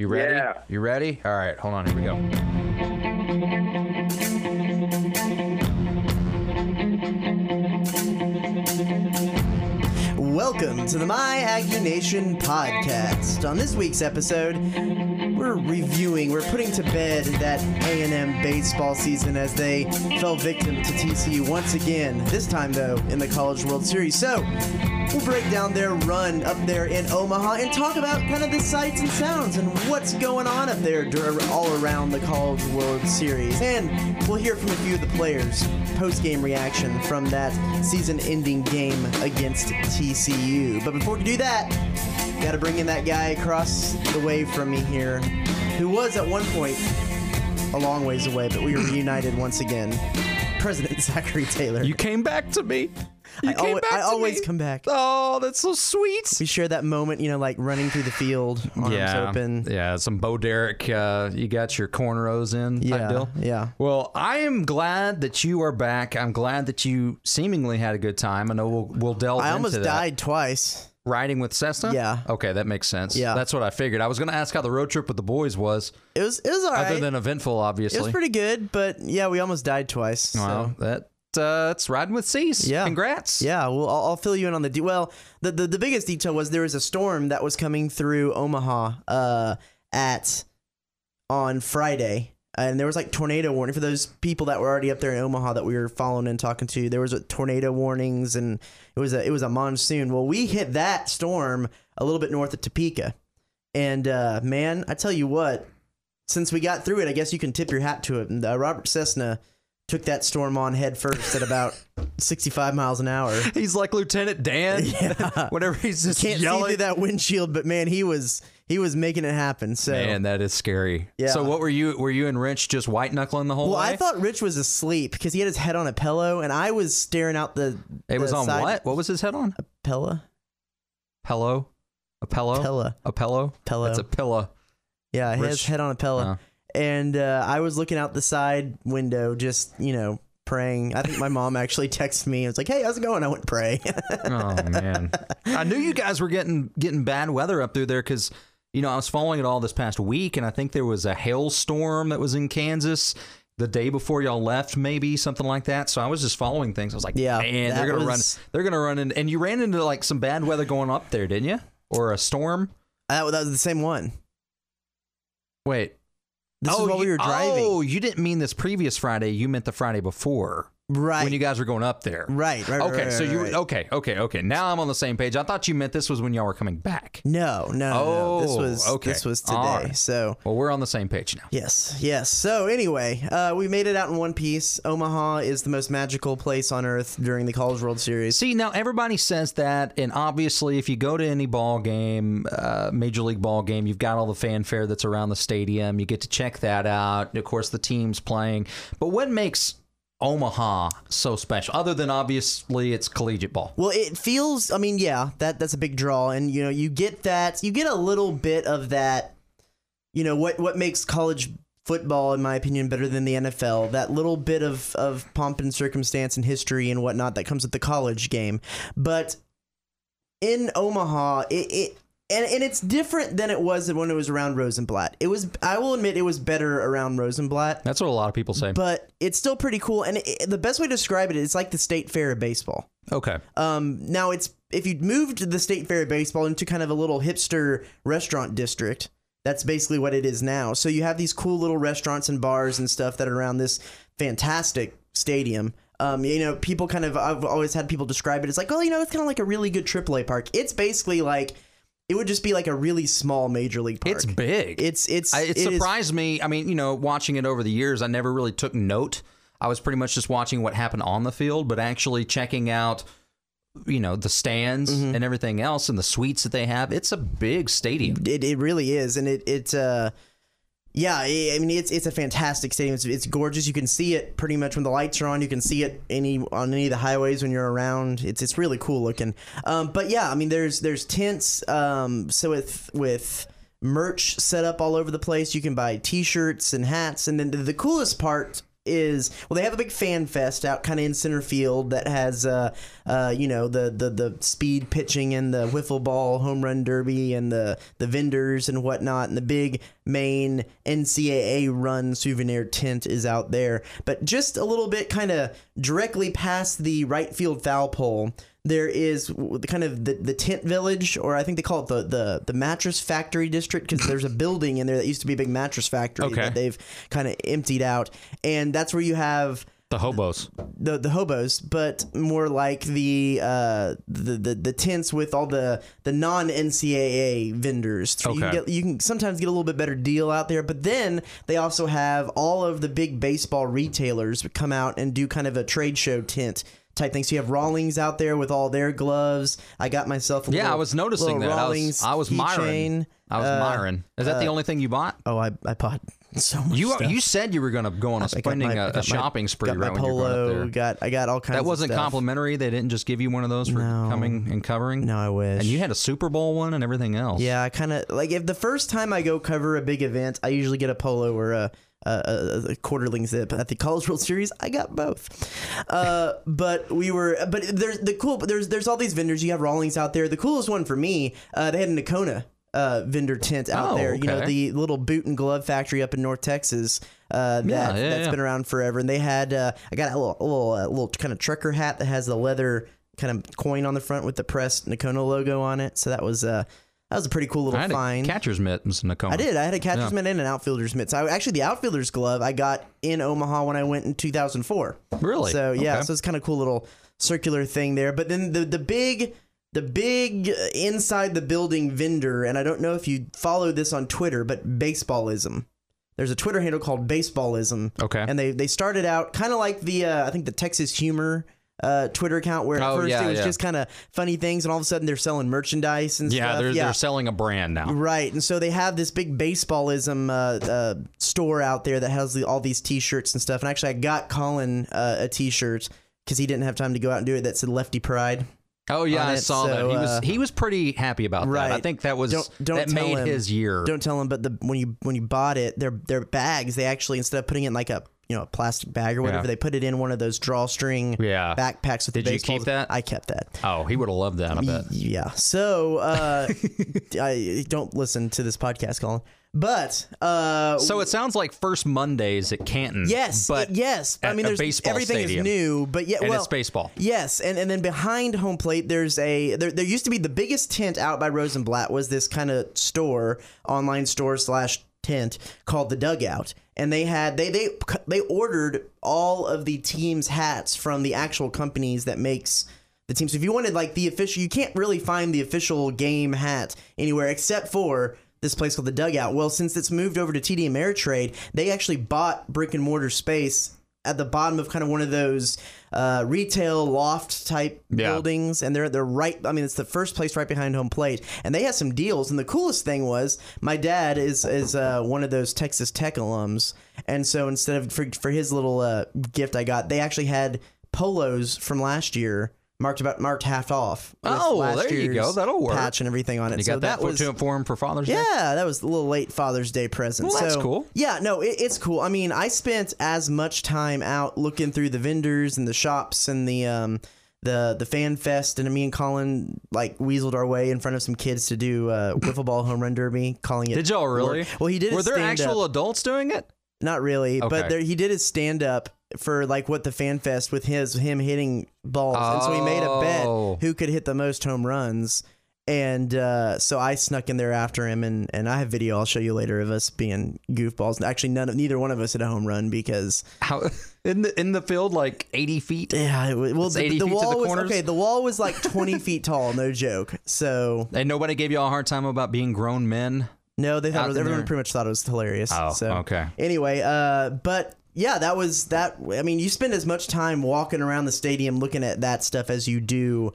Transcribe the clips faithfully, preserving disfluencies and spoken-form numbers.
You ready? Yeah. You ready? All right, hold on. Here we go. Welcome to the My Aggie Nation podcast. On this week's episode, we're reviewing, we're putting to bed that A and M baseball season as they fell victim to T C U once again, this time though in the College World Series. So, we'll break down their run up there in Omaha and talk about kind of the sights and sounds and what's going on up there all around the College World Series. And we'll hear from a few of the players' post-game reaction from that season-ending game against T C U. But before we do that, got to bring in that guy across the way from me here, who was at one point a long ways away, but we were reunited once again. President Zachary Taylor. You came back to me. You I, came al- back I to always me. come back. Oh, that's so sweet. We share that moment, you know, like running through the field, arms yeah, open. yeah, some Bo Derek. Uh, you got your cornrows in. Type Yeah, deal. yeah. Well, I am glad that you are back. I'm glad that you seemingly had a good time. I know we'll we'll delve I into almost that. died twice. Riding with Cessna? Yeah. Okay, that makes sense. Yeah. That's what I figured. I was going to ask how the road trip with the boys was. It was it was all Other right. than eventful, obviously. It was pretty good, but yeah, we almost died twice. Well, So. that uh, it's riding with Cease. Yeah. Congrats. Yeah, well, I'll, I'll fill you in on the de- well. The, the the biggest detail was there was a storm that was coming through Omaha uh, at on Friday, and there was like tornado warning for those people that were already up there in Omaha that we were following and talking to. There was a tornado warnings, and it was a it was a monsoon. Well, we hit that storm a little bit north of Topeka, and uh, man, I tell you what, since we got through it, I guess you can tip your hat to it. And uh, Robert Cessna took that storm on head first at about sixty-five miles an hour. He's like Lieutenant Dan. Yeah. Whenever he's just Can't yelling. see through that windshield, but man, he was he was making it happen. So Man, that is scary. Yeah. So what were you were you and Rich just white knuckling the whole well, way? I thought Rich was asleep because he had his head on a pillow, and I was staring out the. it was the on side- what? What was his head on? Pillow. Pillow? A pillow? Pillow. A pillow? Pillow. That's a pillow. Yeah, he had his Rich- head on a pillow, Oh. and uh, I was looking out the side window, just you know, praying. I think my mom actually texted me. It was like, "Hey, how's it going?" I went pray. Oh man, I knew you guys were getting getting bad weather up through there because you know I was following it all this past week, and I think there was a hailstorm that was in Kansas the day before y'all left, maybe something like that. So I was just following things. I was like, Yeah, man, that they're gonna was- run, they're gonna run in, and you ran into like some bad weather going up there, didn't you? Or a storm? that, that was the same one. Wait, This oh, is while we you- were driving. Oh, you didn't mean this previous Friday. You meant the Friday before. right. When you guys were going up there. right. Right. Okay, right, so right, you right. okay, okay, okay. Now I'm on the same page. I thought you meant this was when y'all were coming back. No, no, no, no. This Oh, was okay. this was today. All right. So Well, we're on the same page now. yes, yes. So anyway, uh, we made it out in one piece. Omaha is the most magical place on earth during the College World Series. See, now everybody says that, and obviously, if you go to any ball game, uh, major league ball game, you've got all the fanfare that's around the stadium. You get to check that out. Of course, the team's playing. But what makes Omaha so special, other than obviously it's collegiate ball? Well, it feels. I mean, yeah, that that's a big draw, and you know, you get that. You get a little bit of that. You know what? What makes college football, in my opinion, better than the N F L? That little bit of of pomp and circumstance and history and whatnot that comes with the college game. But in Omaha, it. it And, and it's different than it was when it was around Rosenblatt. It was, I will admit, it was better around Rosenblatt, That's what a lot of people say. but it's still pretty cool. And it, the best way to describe it is like the State Fair of baseball. Okay. Um, now it's if you moved the State Fair of baseball into kind of a little hipster restaurant district, that's basically what it is now. So you have these cool little restaurants and bars and stuff that are around this fantastic stadium. Um, you know, people kind of, I've always had people describe it as like, oh, you know, it's kind of like a really good triple A park. It's basically like, it would just be like a really small major league park. It's big. It's, it's, I, it, it is- surprised me. I mean, you know, watching it over the years, I never really took note. I was pretty much just watching what happened on the field, but actually checking out, you know, the stands Mm-hmm. and everything else and the suites that they have. It's a big stadium. It, it really is. And it, it, uh, yeah, I I mean, it's it's a fantastic stadium. It's, it's gorgeous. You can see it pretty much when the lights are on. You can see it any on any of the highways when you're around. It's it's really cool looking. Um, but yeah, I mean, there's there's tents. Um, so with with merch set up all over the place, you can buy T-shirts and hats. And then the, the coolest part is, well, they have a big fan fest out kind of in center field that has, uh, uh, you know, the, the, the speed pitching and the wiffle ball home run derby and the, the vendors and whatnot. And the big main N C double A run souvenir tent is out there. But just a little bit kind of directly past the right field foul pole, there is the kind of the, the tent village, or I think they call it the, the, the mattress factory district, because there's a building in there that used to be a big mattress factory okay. that they've kind of emptied out. And that's where you have the hobos, the the hobos, but more like the uh, the, the the tents with all the the non N C double A vendors. Okay. You can get, you can sometimes get a little bit better deal out there, but then they also have all of the big baseball retailers come out and do kind of a trade show tent type thing. So you have Rawlings out there with all their gloves. I got myself a yeah, little, I was noticing that. Rawlings I was, I was Myron. Chain. I was uh, Myron. Is that uh, the only thing you bought? Oh, I I bought so much you stuff. You said you were going to go on a spending my, a, a shopping my, spree got right my when you were going up there. Got I got all kinds. That wasn't of stuff. complimentary. They didn't just give you one of those for no. coming and covering. No, I wish. And you had a Super Bowl one and everything else. Yeah, I kind of like if the first time I go cover a big event, I usually get a polo or a. Uh, a, a quarterling zip at the College World Series. I got both, uh, but we were. But there's the cool. There's there's all these vendors. You have Rawlings out there. The coolest one for me, uh, they had a Nakona uh, vendor tent out oh, there. Okay. You know, the little boot and glove factory up in North Texas. Uh, that yeah, yeah, that's yeah. been around forever. And they had. Uh, I got a little a little, uh, little kind of trucker hat that has the leather kind of coin on the front with the pressed Nakona logo on it. So that was. Uh, That was a pretty cool little I had find. A catcher's mittens in Nakona. I did. I had a catcher's yeah. mitt and an outfielder's mitt. So I, actually, the outfielder's glove I got in Omaha when I went in two thousand four. Really? So yeah, okay. so it's kind of cool little circular thing there. But then the the big the big inside the building vendor, and I don't know if you follow this on Twitter, but Baseballism. There's a Twitter handle called Baseballism. Okay. And they they started out kind of like the uh, I think the Texas Humor. Uh, Twitter account where at oh, first yeah, it was yeah. just kind of funny things, and all of a sudden they're selling merchandise and yeah, stuff. they're, Yeah, they're selling a brand now. Right, and so they have this big baseballism uh, uh, store out there that has the, all these T-shirts and stuff. And actually, I got Colin uh, a T-shirt because he didn't have time to go out and do it. That said "Lefty Pride." Oh yeah, I it, saw so, that. He was uh, he was pretty happy about right. that. I think that was don't, don't that tell made him, his year. Don't tell him, but the when you when you bought it, their their bags, they actually instead of putting it in like a you know a plastic bag or whatever, yeah. they put it in one of those drawstring yeah. backpacks with Did the you baseballs. keep that? I kept that. Oh, he would have loved that. I bet. Yeah. So uh, I don't listen to this podcast, Colin. But uh, so it sounds like First Mondays at Canton. Yes, but yes. I mean, a there's baseball everything stadium. is new, but yeah, and well, it's baseball. Yes, and and then behind home plate, there's a there. There used to be the biggest tent out by Rosenblatt was this kind of store, online store slash tent called the Dugout, and they had they they they ordered all of the team's hats from the actual companies that makes the team. So if you wanted like the official, you can't really find the official game hat anywhere except for this place called the Dugout. Well, since it's moved over to T D Ameritrade, they actually bought brick and mortar space at the bottom of kind of one of those uh, retail loft type yeah. buildings, and they're they're right. I mean, it's the first place right behind home plate, and they had some deals. And the coolest thing was, my dad is is uh, one of those Texas Tech alums, and so instead of for for his little uh, gift I got, they actually had polos from last year. Marked about marked half off. Oh, well, there you go. That'll work. Patch and everything on it. You so got that, that was to for him for Father's Day. Yeah, that was a little late Father's Day present. Well, that's so, cool. Yeah, no, it, it's cool. I mean, I spent as much time out looking through the vendors and the shops and the um the the fan fest, and me and Colin like weaseled our way in front of some kids to do uh, wiffle ball home run derby, calling it. Did y'all really? Work. Well, he did. Were there stand actual up. adults doing it? Not really, Okay. but there, he did his stand up for like what the fan fest with his him hitting balls, oh. and so he made a bet who could hit the most home runs, and uh, so I snuck in there after him, and, and I have video I'll show you later of us being goofballs. Actually, none of neither one of us hit a home run because how in the in the field like eighty feet. Yeah, it was, well It's the, eighty the feet to wall the was corners? okay. The wall was like twenty feet tall, no joke. So And nobody gave you a hard time about being grown men. no, they thought Out it was, in everyone there. pretty much thought it was hilarious. Oh, so okay. Anyway, uh, but. Yeah, that was that. I mean, you spend as much time walking around the stadium looking at that stuff as you do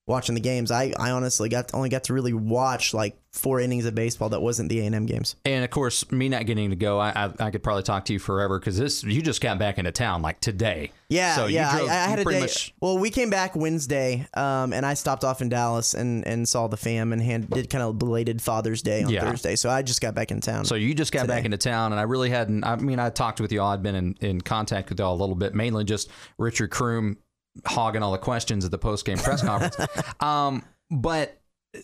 watching the games. I, I honestly got only got to really watch like four innings of baseball that wasn't the A and M games. And of course, me not getting to go, I I, I could probably talk to you forever because this you just got back into town like today. Yeah, so yeah. you drove, I, I had you a pretty day. much, Well, we came back Wednesday, um, and I stopped off in Dallas and, and saw the fam and hand, did kind of belated Father's Day on Yeah. Thursday. So I just got back in town. So you just got today. back into town, and I really hadn't. I mean, I talked with y'all. I'd been in, in contact with y'all a little bit, mainly just Richard Kroom hogging all the questions at the post game press conference. um, but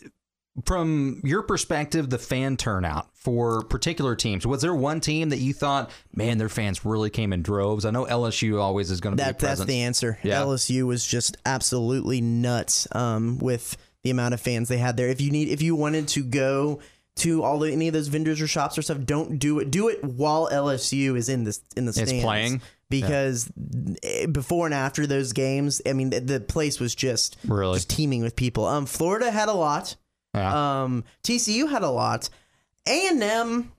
from your perspective, the fan turnout for particular teams, was there one team that you thought, man, their fans really came in droves? I know L S U always is going to be a That, that's presence. the answer. Yeah. L S U was just absolutely nuts um, with the amount of fans they had there. If you need, if you wanted to go to all the, any of those vendors or shops or stuff, don't do it. Do it while L S U is in the in the stands. It's playing. Because yeah. before and after those games, I mean, the, the place was just Really? just teeming with people. Um, Florida had a lot. Yeah. Um, T C U had a lot. A and M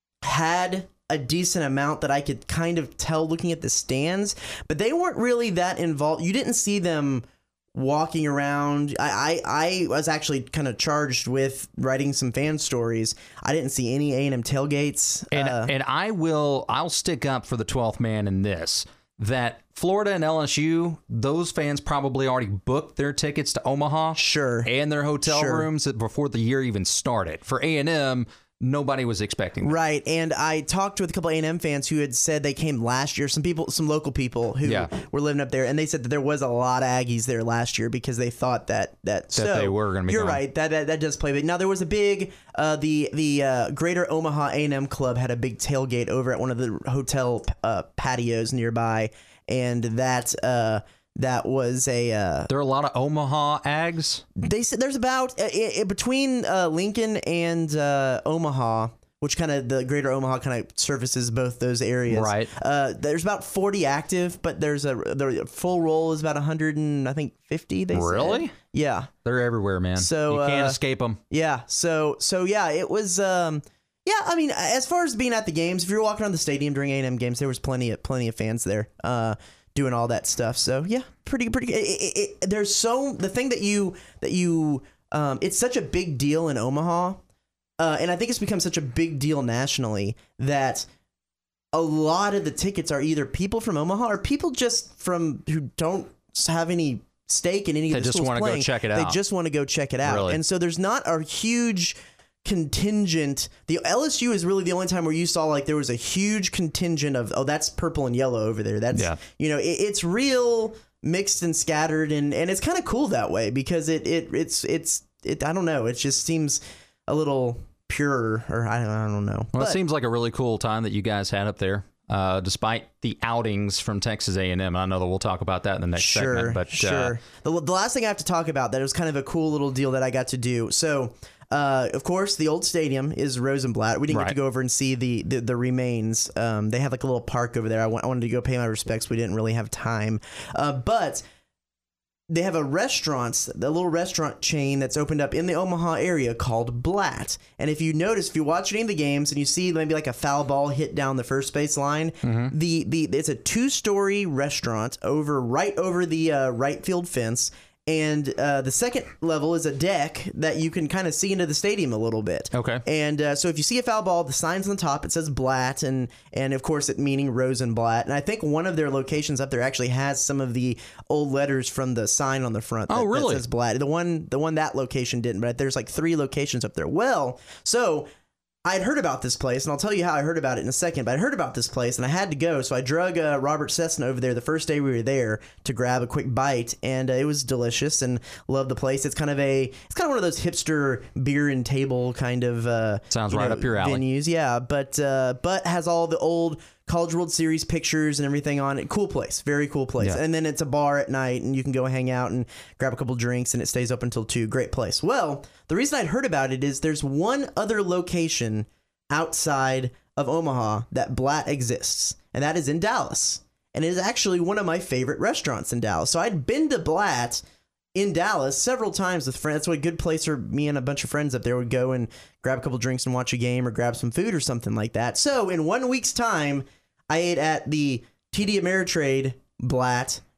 had a decent amount that I could kind of tell looking at the stands, but they weren't really that involved. You didn't see them walking around. I, I, I was actually kind of charged with writing some fan stories. I didn't see any A and M tailgates. And uh, and I will I'll stick up for the twelfth man in this, that Florida and L S U, those fans probably already booked their tickets to Omaha. Sure. And their hotel Sure. rooms before the year even started. For A and M, nobody was expecting that. Right, and I talked with a couple of A and M fans who had said they came last year. Some people, some local people who Yeah. were living up there, and they said that there was a lot of Aggies there last year because they thought that that, so they were gonna be You're gone. right. That, that that does play big. Now there was a big uh, the the uh, Greater Omaha A and M Club had a big tailgate over at one of the hotel uh, patios nearby, and that uh, that was a. Uh, There are a lot of Omaha Ags. they said there's about uh, i i between uh, Lincoln and uh, Omaha, which kind of the Greater Omaha kind of services both those areas. Right. Uh, there's about forty active, but there's a the full roll is about one hundred and I think fifty. They Really? said. Yeah. They're everywhere, man. So, you can't uh, escape them. Yeah. So so yeah, it was. Um, yeah, I mean, as far as being at the games, if you're walking around the stadium during A and M games, there was plenty of plenty of fans there. Uh, doing all that stuff. So yeah, pretty pretty. It, it, it, there's so the thing that you that you um, it's such a big deal in Omaha, uh, and I think it's become such a big deal nationally that a lot of the tickets are either people from Omaha or people just from who don't have any stake in any They of the just schools wanna go playing. check it They out. just want to go check it out, Really? and so there's not a huge contingent. The L S U is really the only time where you saw like there was a huge contingent of, oh, that's purple and yellow over there. That's, Yeah. you know, it, it's real mixed and scattered, and, and it's kind of cool that way because it, it it's it's it I don't know, it just seems a little purer, or I don't, I don't know. Well, But- it seems like a really cool time that you guys had up there, uh, despite the outings from Texas A and M. I know that we'll talk about that in the next Sure, segment. But sure. Uh, the, the last thing I have to talk about that was kind of a cool little deal that I got to do. So, uh, of course, the old stadium is Rosenblatt. We didn't get Right. to go over and see the the, the remains. Um, they have like a little park over there. I, wa- I wanted to go pay my respects. We didn't really have time, uh, but they have a restaurant, a little restaurant chain that's opened up in the Omaha area called Blatt. And if you notice, if you watch any of the games and you see maybe like a foul ball hit down the first base line, Mm-hmm. the the it's a two story restaurant over right over the uh, right field fence. And uh, the second level is a deck that you can kind of see into the stadium a little bit. Okay. And uh, so if you see a foul ball, the sign's on the top. It says Blatt, and and of course it meaning Rosenblatt. And I think one of their locations up there actually has some of the old letters from the sign on the front. That, Oh, really? That says Blatt. The one the one that location didn't, but there's like three locations up there. Well, so I'd heard about this place, and I'll tell you how I heard about it in a second, but I heard about this place, and I had to go, so I drug uh, Robert Cessna over there the first day we were there to grab a quick bite, and uh, it was delicious, and loved the place. It's kind of a, it's kind of one of those hipster beer and table kind of uh, Sounds you right know, up your alley. venues, yeah, but uh, but has all the old College World Series pictures and everything on it. Cool place, very cool place. Yeah. And then it's a bar at night, and you can go hang out and grab a couple drinks, and it stays open until two. Great place. Well, the reason I'd heard about it is there's one other location outside of Omaha that Blatt exists, and that is in Dallas. And it is actually one of my favorite restaurants in Dallas. So I'd been to Blatt in Dallas several times with friends. That's what a good place for me and a bunch of friends up there would go and grab a couple drinks and watch a game or grab some food or something like that. So in one week's time, I ate at the T D Ameritrade Blatt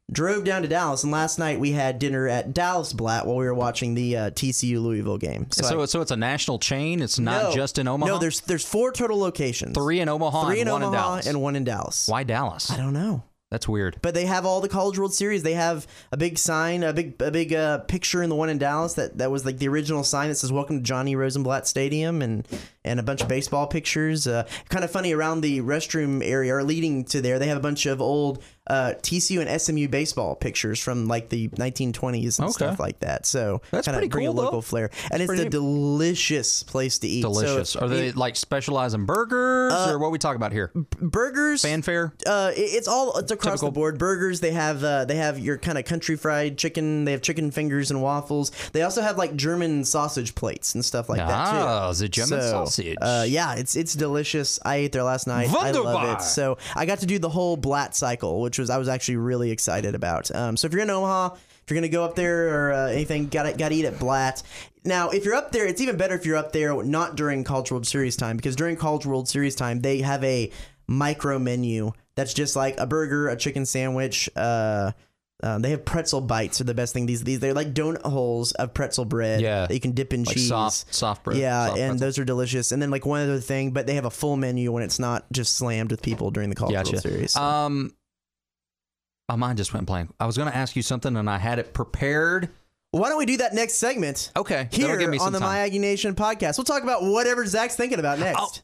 drove down to Dallas, and last night we had dinner at Dallas Blatt while we were watching the uh, T C U Louisville game. So, so, I, so it's a national chain? It's not no, just in Omaha? No, there's there's four total locations. Three in Omaha Three in and one Omaha in Dallas. and one in Dallas. Why Dallas? I don't know. That's weird. But they have all the College World Series. They have a big sign, a big a big uh, picture in the one in Dallas that, that was like the original sign that says "Welcome to Johnny Rosenblatt Stadium," and and a bunch of baseball pictures. Uh, kind of funny, around the restroom area or leading to there, they have a bunch of old uh, T C U and S M U baseball pictures from like the nineteen twenties and okay. stuff like that. So that's kind pretty of bring cool, a local though. flear, and That's it's pretty... a delicious place to eat. Delicious. So, Are they it, like specialize in burgers uh, or what are we talking about here? Burgers, fanfare. Uh, it, it's all it's across Typical. the board. Burgers. They have uh, they have your kind of country fried chicken. They have chicken fingers and waffles. They also have like German sausage plates and stuff like that too. Ah, the German so, sausage. Uh, yeah, it's it's delicious. I ate there last night. Wunderbar. I love it. So I got to do the whole Blatt cycle, which was I was actually really excited about. Um, so if you're in Omaha, if you're gonna go up there or uh, anything, gotta gotta eat at Blatt. Now, if you're up there, it's even better if you're up there not during College World Series time, because during College World Series time they have a micro menu that's just like a burger, a chicken sandwich. Uh, um, they have pretzel bites are the best thing. These these they're like donut holes of pretzel bread yeah. that you can dip in like cheese. Soft, soft bread. Yeah, soft and pretzel. those are delicious. And then like one other thing, but they have a full menu when it's not just slammed with people during the College Gotcha. World Series. Um, my mind just went blank. I was going to ask you something and I had it prepared. Why don't we do that next segment? Okay. Here give me some on the time. My Aggie Nation podcast. We'll talk about whatever Zach's thinking about next. Oh.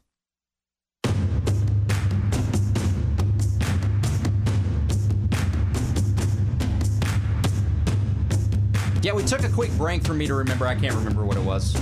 Yeah, we took a quick break for me to remember. I can't remember what it was.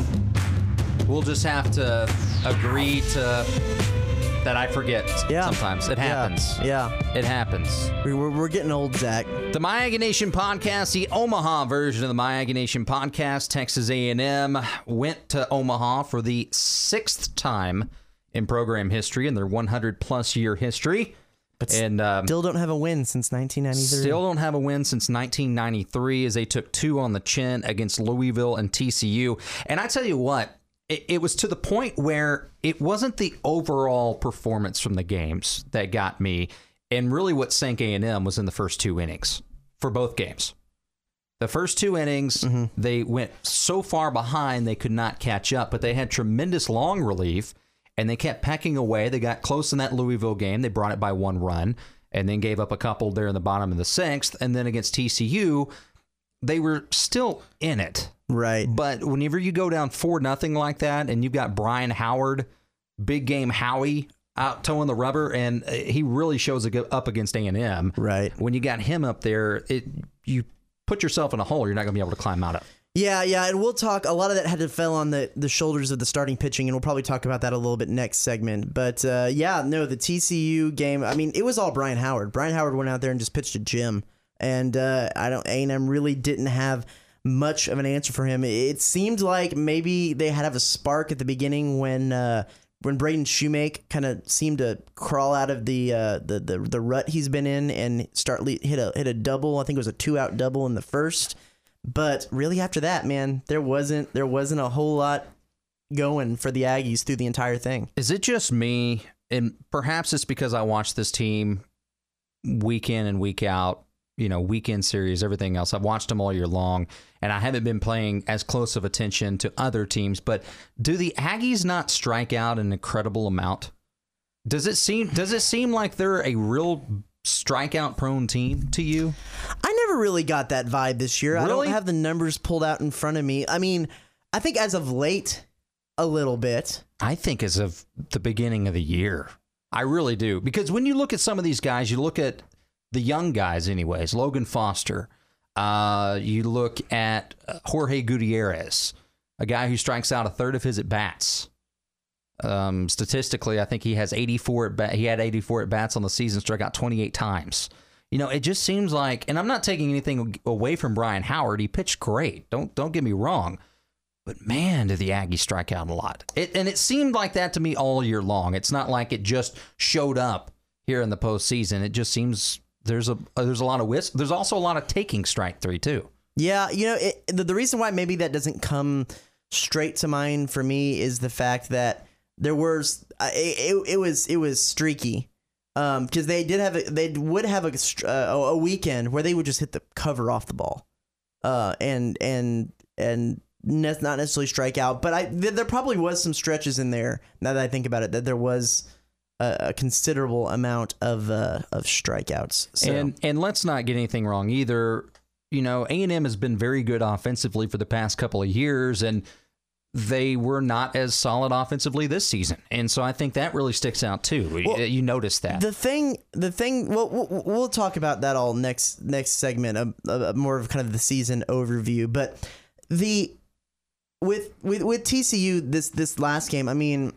We'll just have to agree to that I forget Yeah. sometimes. It Yeah. happens. Yeah. It happens. We- We're, we're getting old, Zach. The My Aggie Nation podcast, the Omaha version of the My Aggie Nation podcast, Texas A and M went to Omaha for the sixth time in program history in their one hundred plus year history. But and um, still don't have a win since nineteen ninety-three. Still don't have a win since nineteen ninety-three as they took two on the chin against Louisville and T C U. And I tell you what, it, it was to the point where it wasn't the overall performance from the games that got me. And really what sank A and M was in the first two innings for both games. The first two innings, mm-hmm. they went so far behind they could not catch up, but they had tremendous long relief. And they kept pecking away. They got close in that Louisville game. They brought it by one run and then gave up a couple there in the bottom of the sixth. And then against T C U, they were still in it. Right. But whenever you go down four nothing like that and you've got Brian Howard, big game Howie, out towing the rubber, and he really shows up against A and M. Right. When you got him up there, it you put yourself in a hole you're not going to be able to climb out of. Yeah, yeah, and we'll talk. A lot of that had to fell on the, the shoulders of the starting pitching, and we'll probably talk about that a little bit next segment. But uh, yeah, no, the T C U game. I mean, it was all Brian Howard. Brian Howard went out there and just pitched a gem, and uh, I don't. A and M really didn't have much of an answer for him. It seemed like maybe they had to have a spark at the beginning when uh, when Braden Shoemake kind of seemed to crawl out of the, uh, the the the rut he's been in and start le- hit a hit a double. I think it was a two out double in the first. But really, after that, man, there wasn't there wasn't a whole lot going for the Aggies through the entire thing. Is it just me? And perhaps it's because I watch this team week in and week out, you know, weekend series, everything else. I've watched them all year long, and I haven't been paying as close of attention to other teams. But do the Aggies not strike out an incredible amount? Does it seem does it seem like they're a real strikeout prone team to you? I never really got that vibe this year. Really? I don't have the numbers pulled out in front of me. I mean, I think as of late, a little bit. I think as of the beginning of the year. I really do. Because when you look at some of these guys, you look at the young guys anyways, Logan Foster. Uh, you look at Jorge Gutierrez, a guy who strikes out a third of his at-bats. Um, statistically, I think he has eighty-four at bat. He had eighty-four at bats on the season, struck out twenty-eight times. You know, it just seems like, and I'm not taking anything away from Brian Howard. He pitched great. Don't don't get me wrong, but man, did the Aggies strike out a lot. It, and it seemed like that to me all year long. It's not like it just showed up here in the postseason. It just seems there's a there's a lot of whisk. There's also a lot of taking strike three too. Yeah, you know, it, the the reason why maybe that doesn't come straight to mind for me is the fact that. There was it, it, it was it was streaky Um, because they did have a, they would have a, uh, a weekend where they would just hit the cover off the ball, uh, and and and ne- not necessarily strike out. But I th- there probably was some stretches in there. Now that I think about it, that there was a, a considerable amount of uh, of strikeouts. So. And and let's not get anything wrong either. You know, A and M has been very good offensively for the past couple of years, and they were not as solid offensively this season. And so I think that really sticks out too. Well, you notice that. The thing, the thing, well, we'll, we'll talk about that all next next segment, a, a, more of kind of the season overview. But the with with with T C U this this last game, I mean,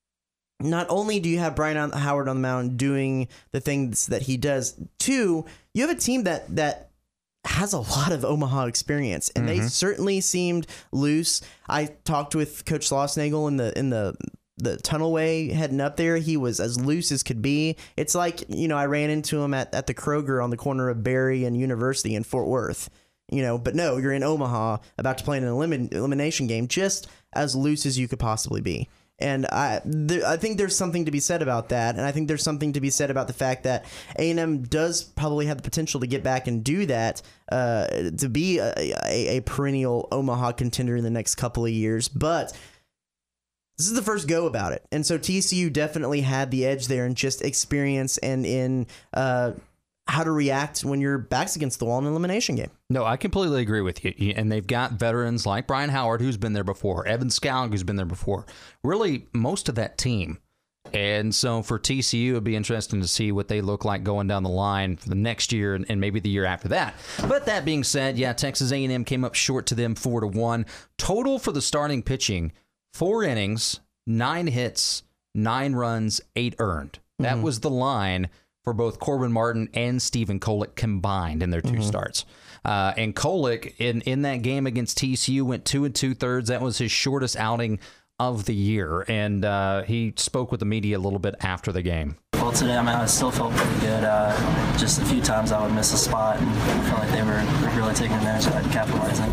not only do you have Brian Howard on the mound doing the things that he does, two, you have a team that that has a lot of Omaha experience, and mm-hmm. they certainly seemed loose. I talked with Coach Schlossnagle in the in the the tunnelway heading up there. He was as loose as could be. It's like, you know, I ran into him at, at the Kroger on the corner of Berry and University in Fort Worth. You know, but no, you're in Omaha about to play in an elimin- elimination game, just as loose as you could possibly be. And I th- I think there's something to be said about that. And I think there's something to be said about the fact that A and M does probably have the potential to get back and do that, uh, to be a, a, a perennial Omaha contender in the next couple of years. But this is the first go about it. And so T C U definitely had the edge there in just experience and in uh, how to react when your back's against the wall in an elimination game. No, I completely agree with you. And they've got veterans like Brian Howard, who's been there before, Evan Skowg, who's been there before, really most of that team. And so for T C U, it'd be interesting to see what they look like going down the line for the next year and, and maybe the year after that. But that being said, yeah, Texas A and M came up short to them four to one. Total for the starting pitching, four innings, nine hits, nine runs, eight earned. That mm-hmm. was the line for both Corbin Martin and Stephen Kolek combined in their two mm-hmm. starts. Uh, and Kolek, in, in that game against T C U, went two and two-thirds. That was his shortest outing of the year. And uh, he spoke with the media a little bit after the game. Well, today, I mean, I still felt pretty good. Uh, just a few times I would miss a spot, and I felt like they were really taking advantage of that and capitalizing.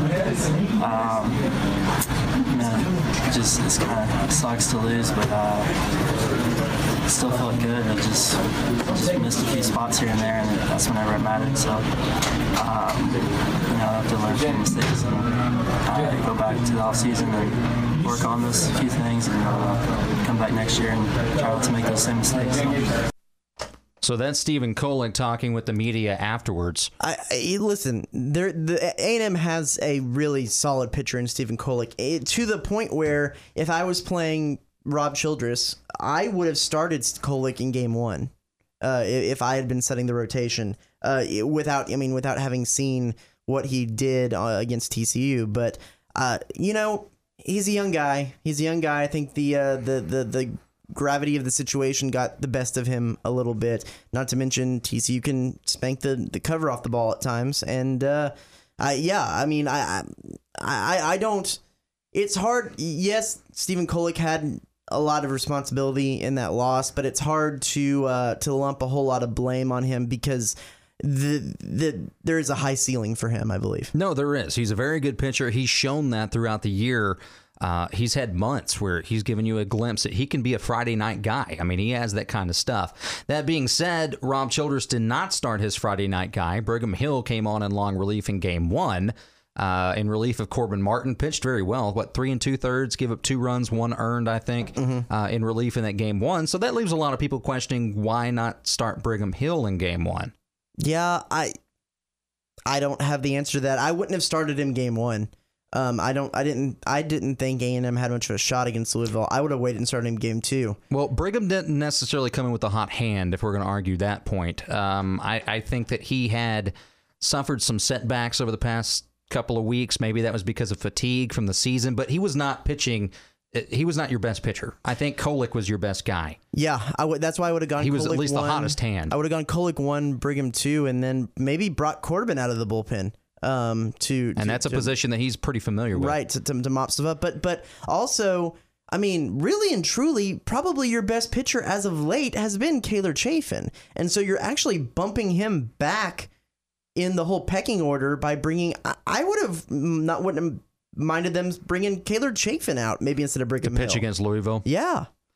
Um, man, it just it kind of sucks to lose, but uh, still felt good. I just just missed a few spots here and there, and that's whenever it mattered. So, um, you know, I have to learn from mistakes and uh, go back to the off season and work on those few things, and uh, come back next year and try not to make those same mistakes. So that's Stephen Kolek talking with the media afterwards. I, I listen. There, the A and M has a really solid pitcher in Stephen Kolek, it, to the point where if I was playing Rob Childress, I would have started Kolek in game one uh, if I had been setting the rotation uh, without. I mean, without having seen what he did uh, against T C U. But uh, you know, he's a young guy. He's a young guy. I think the uh, the the the. gravity of the situation got the best of him a little bit. Not to mention T C U can spank the, the cover off the ball at times. And uh, I, yeah, I mean, I, I, I don't. It's hard. Yes, Stephen Kolek had a lot of responsibility in that loss, but it's hard to uh, to lump a whole lot of blame on him because the the there is a high ceiling for him, I believe. No, there is. He's a very good pitcher. He's shown that throughout the year. Uh, he's had months where he's given you a glimpse that he can be a Friday night guy. I mean, he has that kind of stuff. That being said, Rob Childress did not start his Friday night guy. Brigham Hill came on in long relief in game one. Uh, in relief of Corbin Martin, pitched very well. What, three and two thirds, give up two runs, one earned, I think, mm-hmm. uh, in relief in that game one. So that leaves a lot of people questioning why not start Brigham Hill in game one. Yeah, I, I don't have the answer to that. I wouldn't have started him game one. Um, I don't. I didn't. I didn't think A and M had much of a shot against Louisville. I would have waited and started him game two. Well, Brigham didn't necessarily come in with a hot hand, if we're going to argue that point. Um, I, I think that he had suffered some setbacks over the past couple of weeks. Maybe that was because of fatigue from the season, but he was not pitching. He was not your best pitcher. I think Kolek was your best guy. Yeah, I w- that's why I would have gone. He was Kolek at least one. the hottest hand. I would have gone Kolek one, Brigham two, and then maybe brought Corbin out of the bullpen. Um, to and to, that's a to, position that he's pretty familiar with, right? To, to, to mop stuff up, but but also, I mean, really and truly, probably your best pitcher as of late has been Kaylor Chafin, and so you're actually bumping him back in the whole pecking order by bringing. I, I would have not wouldn't have minded them bringing Kaylor Chafin out maybe instead of Brigham to pitch Hill. against Louisville. Yeah.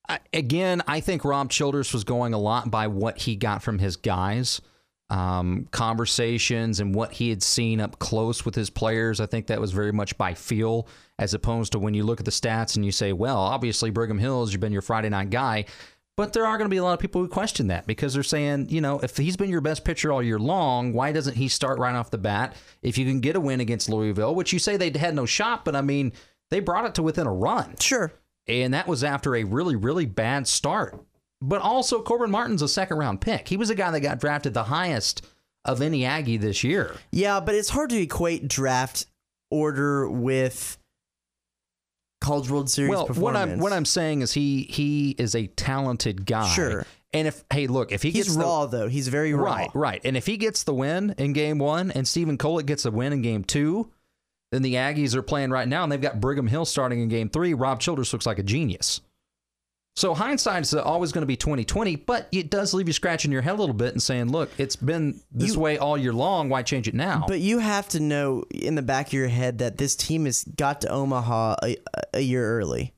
Again, I think Rob Childress was going a lot by what he got from his guys, um, conversations and what he had seen up close with his players. I think that was very much by feel, as opposed to when you look at the stats and you say, well, obviously Brigham Hill has been your Friday night guy. But there are going to be a lot of people who question that because they're saying, you know, if he's been your best pitcher all year long, why doesn't he start right off the bat? If you can get a win against Louisville, which you say they had no shot, but I mean, they brought it to within a run. Sure. And that was after a really, really bad start. But also, Corbin Martin's a second-round pick. He was a guy that got drafted the highest of any Aggie this year. Yeah, but it's hard to equate draft order with College World Series well, performance. what I'm what I'm saying is he he is a talented guy. Sure. And if hey, look, if he He's gets raw the, though, he's very raw. Right, right. And if he gets the win in game one, and Stephen Kolek gets a win in game two, then the Aggies are playing right now, and they've got Brigham Hill starting in game three. Rob Childress looks like a genius. So hindsight is always going to be twenty twenty, but it does leave you scratching your head a little bit and saying, look, it's been this You- way all year long. Why change it now? But you have to know in the back of your head that this team has got to Omaha a, a year early.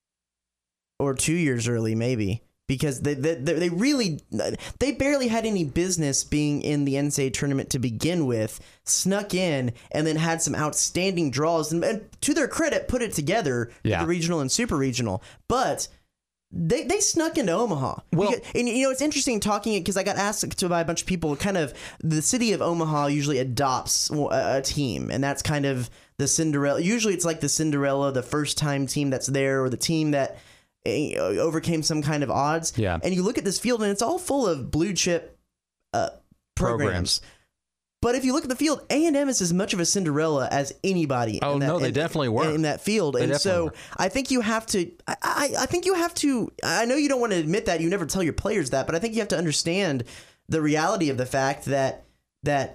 Or two years early, maybe. Because they, they they really, they barely had any business being in the N C A A tournament to begin with, snuck in, and then had some outstanding draws. And, and to their credit, put it together, Yeah. the regional and super regional. But they they snuck into Omaha. Well- Because, and you know, it's interesting talking it because I got asked to by a bunch of people, kind of, the city of Omaha usually adopts a, a team, and that's kind of the Cinderella. Usually it's like the Cinderella, the first time team that's there, or the team that uh, overcame some kind of odds. Yeah. And you look at this field, and it's all full of blue chip uh, programs. Programs. But if you look at the field, A and M is as much of a Cinderella as anybody. Oh, in that, no, they in, definitely were. in that field. They and definitely so were. I think you have to. I, I, I think you have to. I know you don't want to admit that. You never tell your players that, but I think you have to understand the reality of the fact that that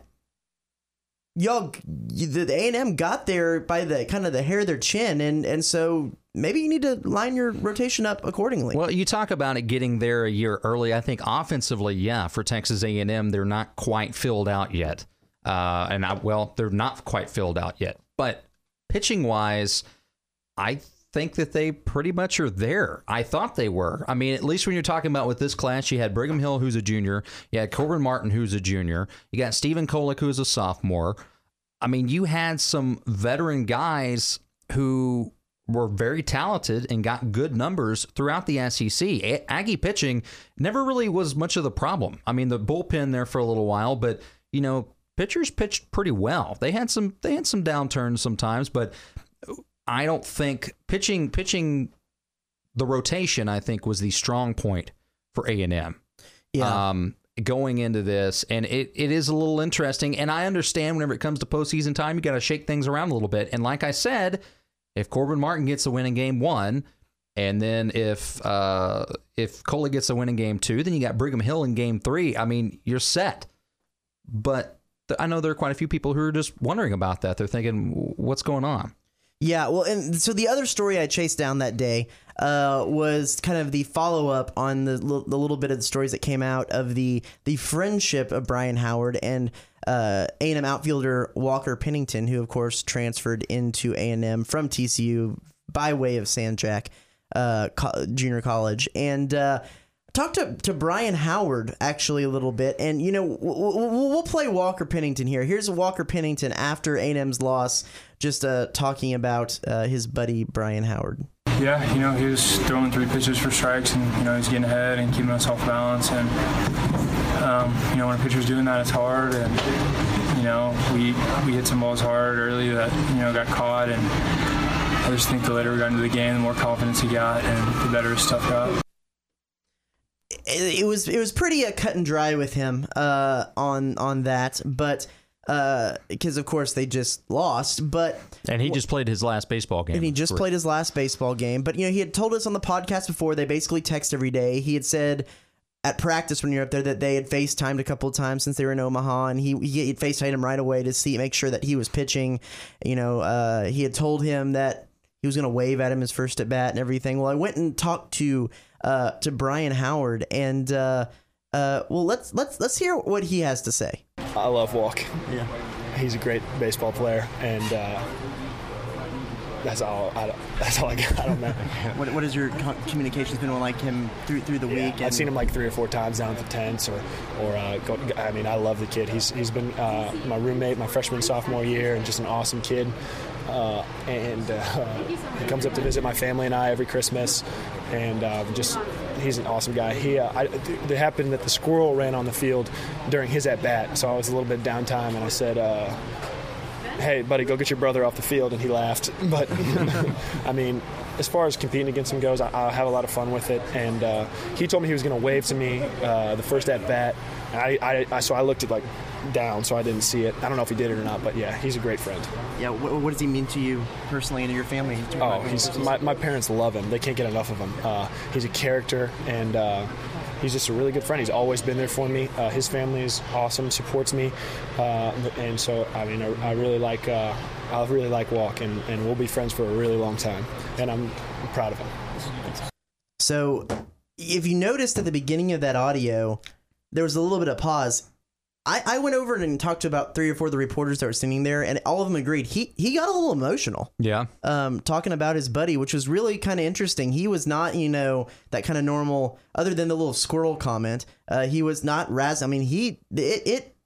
y'all, the A and M got there by the kind of the hair of their chin, and and so maybe you need to line your rotation up accordingly. Well, you talk about it getting there a year early. I think offensively, yeah, for Texas A and M, they're not quite filled out yet. Uh, and I, well, they're not quite filled out yet. But pitching wise, I think that they pretty much are there. I thought they were. I mean, at least when you're talking about with this class, you had Brigham Hill, who's a junior. You had Corbin Martin, who's a junior. You got Stephen Kolek, who's a sophomore. I mean, you had some veteran guys who were very talented and got good numbers throughout the S E C. A- Aggie pitching never really was much of the problem. I mean, the bullpen there for a little while, but, you know, pitchers pitched pretty well. They had some they had some downturns sometimes, but I don't think pitching pitching the rotation, I think, was the strong point for A and M. yeah. Um, going into this, and it, it is a little interesting, and I understand whenever it comes to postseason time, you got to shake things around a little bit. And like I said, if Corbin Martin gets a win in game one, and then if uh, if Kolek gets a win in game two, then you got Brigham Hill in game three. I mean, you're set. But I know there are quite a few people who are just wondering about that. They're thinking, what's going on? Yeah, well, and so the other story I chased down that day uh, was kind of the follow up on the the little bit of the stories that came out of the the friendship of Brian Howard and uh, A and M outfielder Walker Pennington, who of course transferred into A and M from T C U by way of Sanjak uh, co- Junior College, and uh, talked to, to Brian Howard actually a little bit, and you know we'll, we'll play Walker Pennington here. Here's Walker Pennington after A and M's loss, just uh, talking about uh, his buddy Brian Howard. Yeah, you know, he was throwing three pitches for strikes, and you know he's getting ahead and keeping us off balance. And um, you know when a pitcher's doing that, it's hard. And you know we we hit some balls hard early that you know got caught, and I just think the later we got into the game, the more confidence he got, and the better his stuff got. It, it was it was pretty uh, cut and dry with him uh, on on that, but because uh, of course they just lost. But And he just played his last baseball game. and he just played his last baseball game. But you know he had told us on the podcast before they basically text every day. He had said at practice when you're up there that they had FaceTimed a couple of times since they were in Omaha, and he he had FaceTimed him right away to see make sure that he was pitching. You know uh, he had told him that he was going to wave at him his first at bat and everything. Well, I went and talked to uh, to Brian Howard, and uh, uh, well, let's let's let's hear what he has to say. I love Walk. Yeah, He's a great baseball player, and uh, that's all. I don't, that's all I got. I don't know. What what has your co- communications been like him through through the Yeah, week? I've seen him like three or four times down at the tents, or or uh, go, I mean, I love the kid. He's he's been uh, my roommate my freshman sophomore year, and just an awesome kid. Uh, and uh, he comes up to visit my family and I every Christmas, and uh, just he's an awesome guy. He uh, I, it happened that the squirrel ran on the field during his at bat, so I was a little bit downtime, and I said, Uh, hey, buddy, go get your brother off the field, and he laughed. But, I mean, as far as competing against him goes, I, I have a lot of fun with it. And uh, he told me he was going to wave to me uh, the first at-bat. And I, I, I, so I looked at, like, down, so I didn't see it. I don't know if he did it or not, but, yeah, he's a great friend. Yeah, what, what does he mean to you personally and to your family? Oh, he's my, my parents love him. They can't get enough of him. Uh, he's a character, and uh, he's just a really good friend. He's always been there for me. Uh, his family is awesome, supports me, uh, and so I mean, I, I really like, uh, I really like Walk, and, and we'll be friends for a really long time. And I'm, I'm proud of him. So, if you noticed at the beginning of that audio, there was a little bit of pause. I, I went over and talked to about three or four of the reporters that were sitting there, and all of them agreed. He he got a little emotional. Yeah. Um, talking about his buddy, which was really kind of interesting. He was not, you know, that kind of normal, other than the little squirrel comment. Uh, he was not razz. I mean, he, it, it,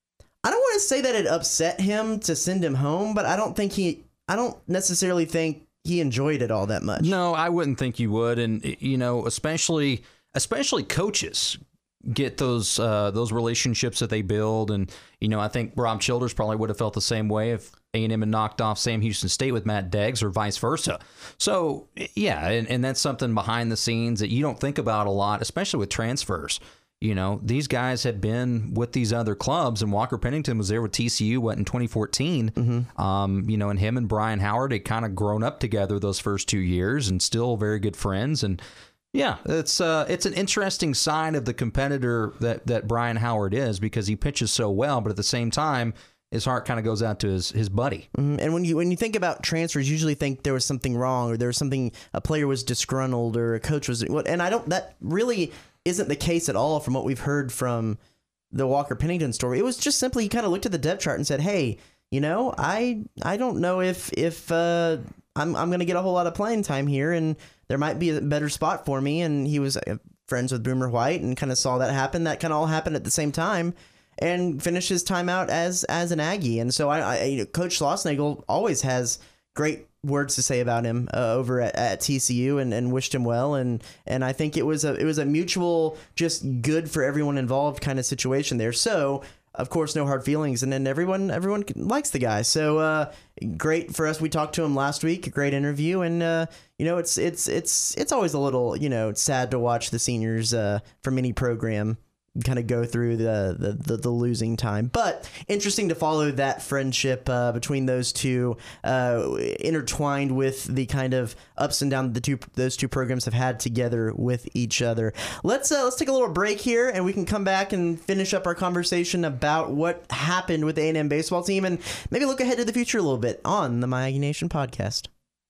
I don't want to say that it upset him to send him home, but I don't think he, I don't necessarily think he enjoyed it all that much. No, I wouldn't think you would. And, you know, especially, especially coaches get those uh, those relationships that they build. And, you know, I think Rob Childers probably would have felt the same way if A and M had knocked off Sam Houston State with Matt Deggs or vice versa. So, yeah, and, and that's something behind the scenes that you don't think about a lot, especially with transfers. You know, these guys had been with these other clubs, and Walker Pennington was there with T C U, what, in twenty fourteen. Mm-hmm. Um, you know, and him and Brian Howard had kind of grown up together those first two years and still very good friends. And yeah, it's uh, it's an interesting side of the competitor that, that Brian Howard is, because he pitches so well, but at the same time, his heart kind of goes out to his, his buddy. Mm-hmm. And when you when you think about transfers, you usually think there was something wrong, or there was something, a player was disgruntled, or a coach was. And I don't. That really isn't the case at all from what we've heard from the Walker Pennington story. It was just simply he kind of looked at the depth chart and said, "Hey, you know, I I don't know if if uh, I'm I'm going to get a whole lot of playing time here, and there might be a better spot for me." And he was uh, friends with Boomer White and kind of saw that happen. That kind of all happened at the same time, and finished his time out as as an Aggie. And so I, I you know, Coach Schlossnagle always has great words to say about him uh, over at, at T C U, and, and wished him well. And and I think it was a it was a mutual, just good for everyone involved kind of situation there. So, of course, no hard feelings, and then everyone everyone likes the guy. So uh, great for us. We talked to him last week. A great interview, and uh, you know, it's it's it's it's always a little, you know, sad to watch the seniors uh, from any program kind of go through the, the the the losing time, but interesting to follow that friendship uh, between those two, uh, intertwined with the kind of ups and downs the two those two programs have had together with each other. Let's uh, let's take a little break here, and we can come back and finish up our conversation about what happened with the A and M baseball team, and maybe look ahead to the future a little bit on the My Aggie Nation podcast.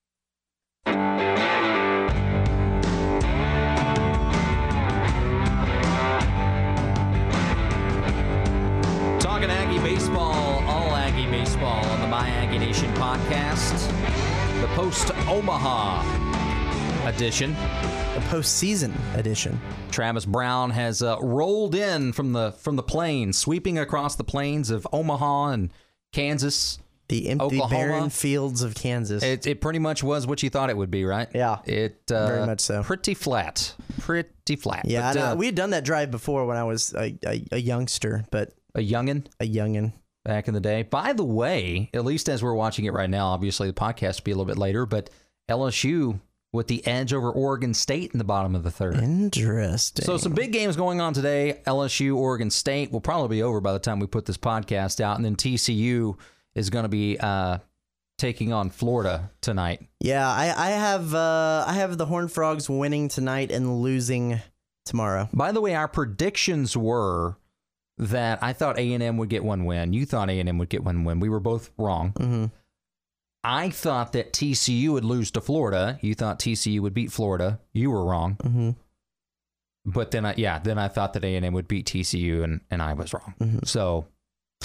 Baseball, all Aggie baseball on the My Aggie Nation podcast, the post-Omaha edition. The postseason edition. Travis Brown has uh, rolled in from the from the plains, sweeping across the plains of Omaha and Kansas. The empty, Oklahoma. barren fields of Kansas. It, it pretty much was what you thought it would be, right? Yeah. It uh, very much so. Pretty flat. Pretty flat. Yeah, but, I know. uh, We had done that drive before when I was a, a, a youngster, but a youngin'. a youngin'. Back in the day. By the way, at least as we're watching it right now, obviously the podcast will be a little bit later, but L S U with the edge over Oregon State in the bottom of the third. Interesting. So some big games going on today. L S U, Oregon State will probably be over by the time we put this podcast out, and then T C U is going to be uh, taking on Florida tonight. Yeah, I, I have uh, I have the Horned Frogs winning tonight and losing tomorrow. By the way, our predictions were that I thought A and M would get one win. You thought A and M would get one win. We were both wrong. Mm-hmm. I thought that T C U would lose to Florida. You thought T C U would beat Florida. You were wrong. Mm-hmm. But then, I, yeah, then I thought that A and M would beat T C U, and, and I was wrong. Mm-hmm. So,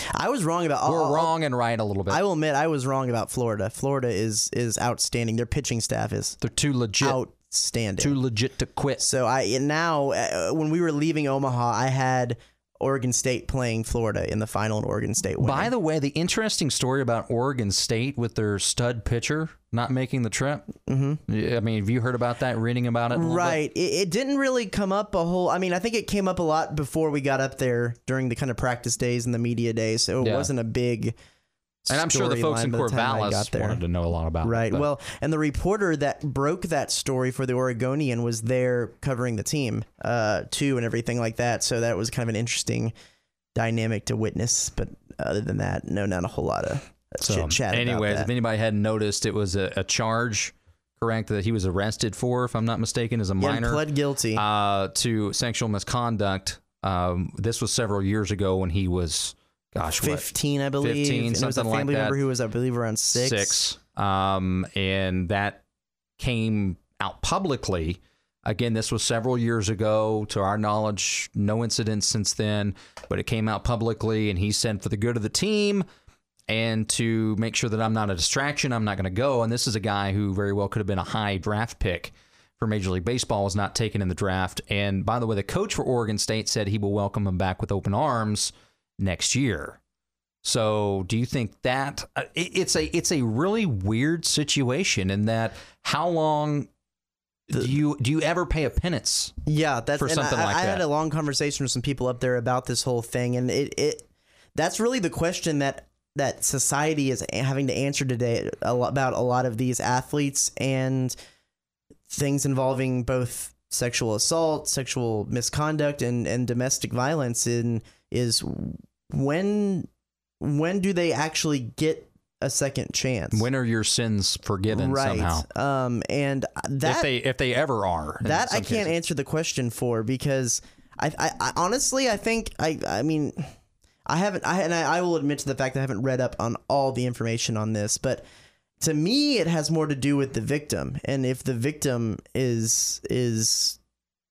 I was wrong about. We're I'll, wrong and right a little bit. I will admit I was wrong about Florida. Florida is is outstanding. Their pitching staff is They're too legit. outstanding. Too legit to quit. So I and now uh, when we were leaving Omaha, I had Oregon State playing Florida in the final, and Oregon State winning. By the way, the interesting story about Oregon State with their stud pitcher not making the trip. Mm-hmm. I mean, have you heard about that? Reading about it? A little Right. bit? It, it didn't really come up a whole. I mean, I think it came up a lot before we got up there during the kind of practice days and the media days. So it Yeah. wasn't a big. And I'm sure the folks in Corvallis there. wanted to know a lot about Right. it. but- Well, and the reporter that broke that story for the Oregonian was there covering the team, uh, too, and everything like that. So that was kind of an interesting dynamic to witness. But other than that, no, not a whole lot of So, chit chat. anyways, about if that. anybody hadn't noticed, it was a, a charge, correct, that he was arrested for, if I'm not mistaken, as a Yeah, minor. pled guilty. uh, to sexual misconduct. Um, this was several years ago when he was, gosh, what? fifteen, I believe. fifteen, and it was a something like family that. member who was, I believe, around six. Six. Um, and that came out publicly. Again, this was several years ago. To our knowledge, no incidents since then, but it came out publicly, and he said, for the good of the team and to make sure that I'm not a distraction, I'm not going to go. And this is a guy who very well could have been a high draft pick for Major League Baseball, was not taken in the draft. And by the way, the coach for Oregon State said he will welcome him back with open arms next year. So do you think that uh, it, it's a it's a really weird situation in that how long do you do you ever pay a penance? Yeah, that's for and something I, like I that? had a long conversation with some people up there about this whole thing, and it, it that's really the question that that society is having to answer today a lot, about a lot of these athletes and things involving both sexual assault, sexual misconduct, and, and domestic violence. In is when when do they actually get a second chance? When are your sins forgiven right. somehow? Um, and that if they if they ever are. in that some I can't cases. answer the question for, because I, I, I honestly I think I I mean I haven't I and I, I will admit to the fact that I haven't read up on all the information on this, but to me it has more to do with the victim, and if the victim is is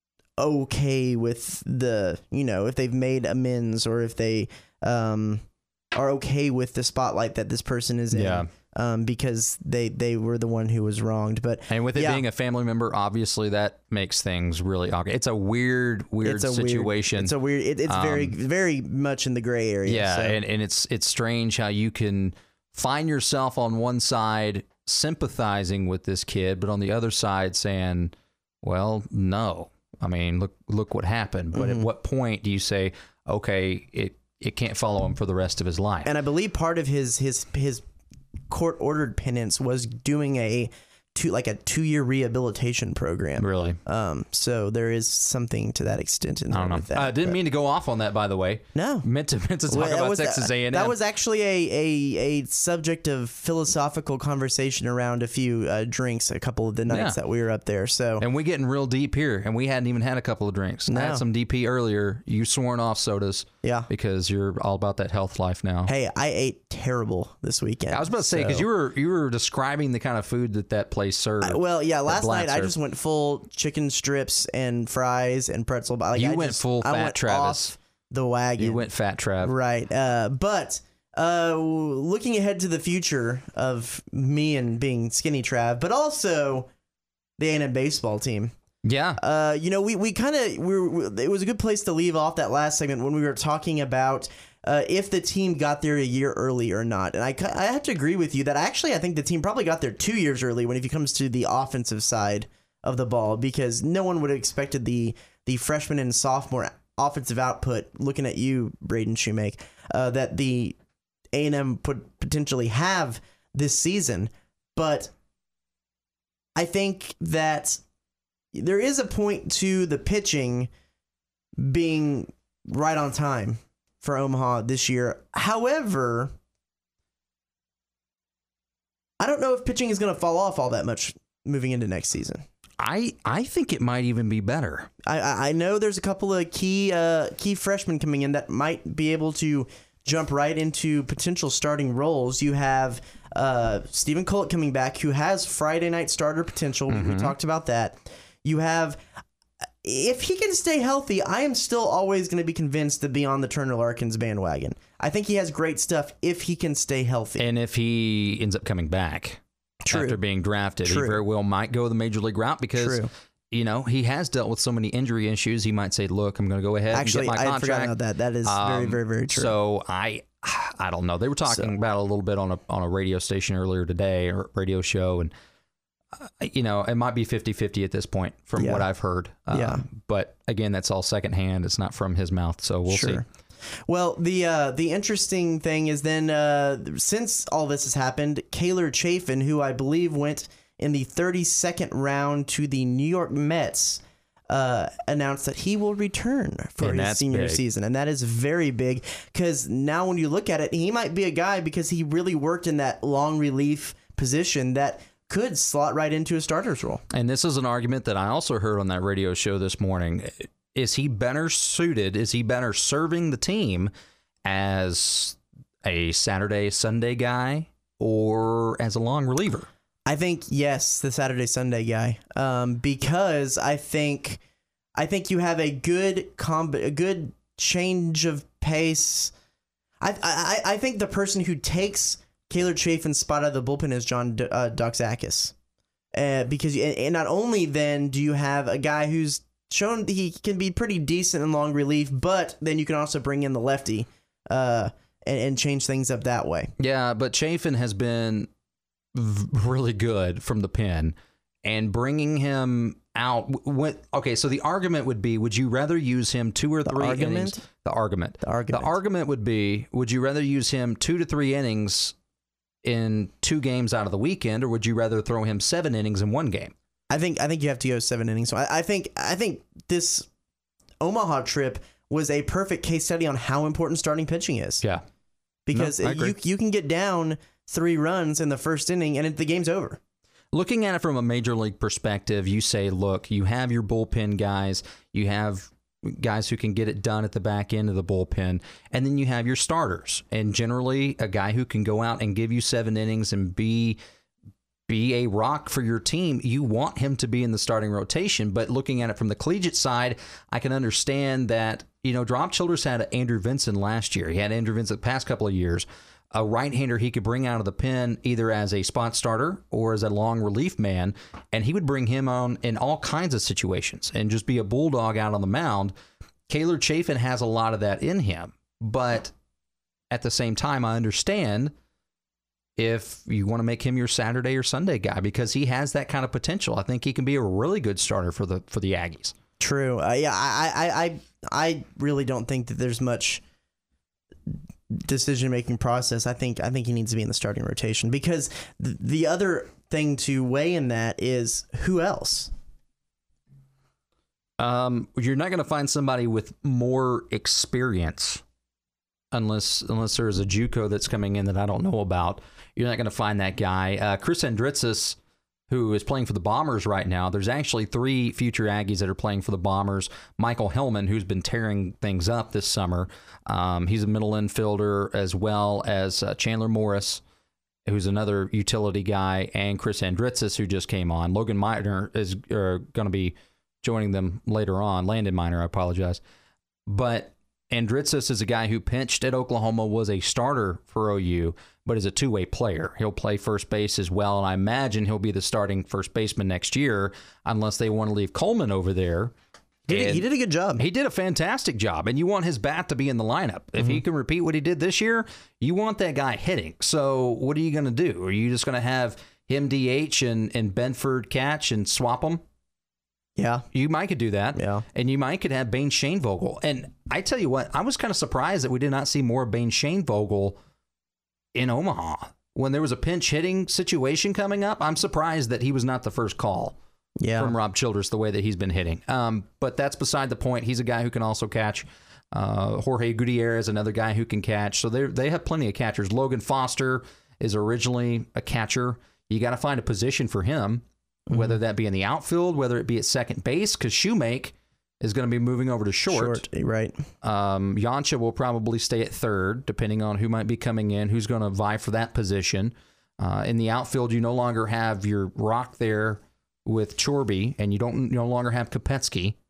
okay with the, you know, if they've made amends, or if they um are okay with the spotlight that this person is in. Yeah. Um, because they, they were the one who was wronged. But And with it yeah. being a family member, obviously that makes things really awkward. It's a weird, weird it's a situation. Weird, it's a weird. It, it's very, Um, very much in the gray area. Yeah, so. and, and it's it's strange how you can find yourself on one side sympathizing with this kid, but on the other side saying, "Well, no. I mean, look look what happened." But Mm-hmm. at what point do you say, "Okay, it it can't follow him for the rest of his life"? And I believe part of his his his court ordered penance was doing a two like a two year rehabilitation program. Really? Um. So there is something to that extent in I don't know. with that. I didn't but- mean to go off on that, by the way. No. Meant to meant to talk Well, that about was- Texas A and M. That was actually a, a, a subject of philosophical conversation around a few uh, drinks a couple of the nights Yeah. that we were up there. So And we getting real deep here, and we hadn't even had a couple of drinks. I No. had some D P earlier. You sworn off sodas. Yeah. Because you're all about that health life now. hey, I ate terrible this weekend. I was about to say, because so- you were you were describing the kind of food that that place served. I- well, yeah. Last Black night I served. just went full chicken strips and fries and pretzel. Like, You I went just- full I fat went Travis. off the wagon. You went fat Trav. right. Uh, but uh, looking ahead to the future of me and being skinny Trav, but also the A and M baseball team. Yeah. Uh, you know, we, we kind of, we were, it was a good place to leave off that last segment when we were talking about uh, if the team got there a year early or not. And I, ca- I have to agree with you that actually I think the team probably got there two years early when it comes to the offensive side of the ball, because no one would have expected the, the freshman and sophomore offensive output, looking at you, Braden Shoemake, uh, that the A and M would potentially have this season. But I think that there is a point to the pitching being right on time for Omaha this year. However, I don't know if pitching is going to fall off all that much moving into next season. I I think it might even be better. I, I I know there's a couple of key uh, key freshmen coming in that might be able to jump right into potential starting roles. You have uh, Stephen Collett coming back, who has Friday night starter potential. We talked about that. You have, if he can stay healthy, I am still always going to be convinced to be on the Turner Larkins bandwagon. I think he has great stuff if he can stay healthy. And if he ends up coming back True. after being drafted, True. he very well might go the major league route because, True. you know, he has dealt with so many injury issues. He might say, look, I'm going to go ahead Actually, and get my I contract. forgot about that. That is Um, very, very, very true. So I, I don't know. They were talking So- about it a little bit on a on a radio station earlier today, or radio show, and uh, you know, it might be fifty-fifty at this point from Yeah. what I've heard. Um, Yeah. But again, that's all secondhand. It's not from his mouth, so we'll see. Sure. Well, the uh, the interesting thing is then uh, since all this has happened, Kaylor Chafin, who I believe went in the thirty-second round to the New York Mets, uh, announced that he will return for And his that's senior big. season. And that is very big because now when you look at it, he might be a guy because he really worked in that long relief position that could slot right into a starter's role. And this is an argument that I also heard on that radio show this morning. Is he better suited? Is he better serving the team as a Saturday, Sunday guy or as a long reliever? I think yes, the Saturday Sunday guy, um, because I think I think you have a good comb a good change of pace. I I, I think the person who takes Kaylor Chafin's spot out of the bullpen is John D- uh, Doxakis, uh, because and, and not only then do you have a guy who's shown he can be pretty decent in long relief, but then you can also bring in the lefty uh, and, and change things up that way. Yeah, but Chafin has been v- really good from the pen, and bringing him out. When, okay, so the argument would be: would you rather use him two or three argument? innings? The argument. The argument. The argument would be: would you rather use him two to three innings in two games out of the weekend, or would you rather throw him seven innings in one game? I think I think you have to go seven innings. So I, I think I think this Omaha trip was a perfect case study on how important starting pitching is. Yeah, because No, I you agree. you can get down three runs in the first inning and it, the game's over. Looking at it from a major league perspective, you say, look, you have your bullpen guys, you have guys who can get it done at the back end of the bullpen, and then you have your starters. And generally, a guy who can go out and give you seven innings and be be a rock for your team, you want him to be in the starting rotation. But looking at it from the collegiate side, I can understand that, you know, Rob Childress had Andrew Vincent last year. He had Andrew Vincent the past couple of years. A right-hander he could bring out of the pen either as a spot starter or as a long relief man, and he would bring him on in all kinds of situations and just be a bulldog out on the mound. Kaylor Chafin has a lot of that in him, but at the same time, I understand if you want to make him your Saturday or Sunday guy because he has that kind of potential. I think he can be a really good starter for the for the Aggies. True. Uh, yeah, I, I I I really don't think that there's much decision making process. I think I think he needs to be in the starting rotation because th- the other thing to weigh in that is who else. Um, you're not going to find somebody with more experience unless unless there's a JUCO that's coming in that I don't know about. You're not going to find that guy. Uh, Chris Andritzis, who is playing for the Bombers right now. There's actually three future Aggies that are playing for the Bombers. Michael Hellman, who's been tearing things up this summer. Um, he's a middle infielder, as well as uh, Chandler Morris, who's another utility guy, and Chris Andritzis, who just came on. Logan Miner is uh, going to be joining them later on. Landon Miner, I apologize. But Andritzis is a guy who pinched at Oklahoma, was a starter for O U, but is a two-way player. He'll play first base as well, and I imagine he'll be the starting first baseman next year unless they want to leave Coleman over there. He did, And he did a good job. He did a fantastic job, and you want his bat to be in the lineup. If Mm-hmm. he can repeat what he did this year, you want that guy hitting. So what are you going to do? Are you just going to have him D H and, and Benford catch and swap them? Yeah. You might could do that. Yeah. And you might could have Bane Shanevogel. And I tell you what, I was kind of surprised that we did not see more of Bane Shanevogel in Omaha. When there was a pinch hitting situation coming up, I'm surprised that he was not the first call Yeah. from Rob Childress the way that he's been hitting. Um, but that's beside the point. He's a guy who can also catch. Uh, Jorge Gutierrez, another guy who can catch. So they they have plenty of catchers. Logan Foster is originally a catcher. You got to find a position for him, whether that be in the outfield, whether it be at second base, because Shoemake is going to be moving over to short. Short, right. Um, Yancha will probably stay at third, depending on who might be coming in, who's going to vie for that position. Uh, in the outfield, you no longer have your rock there with Chorby, and you don't no longer have Kopetsky.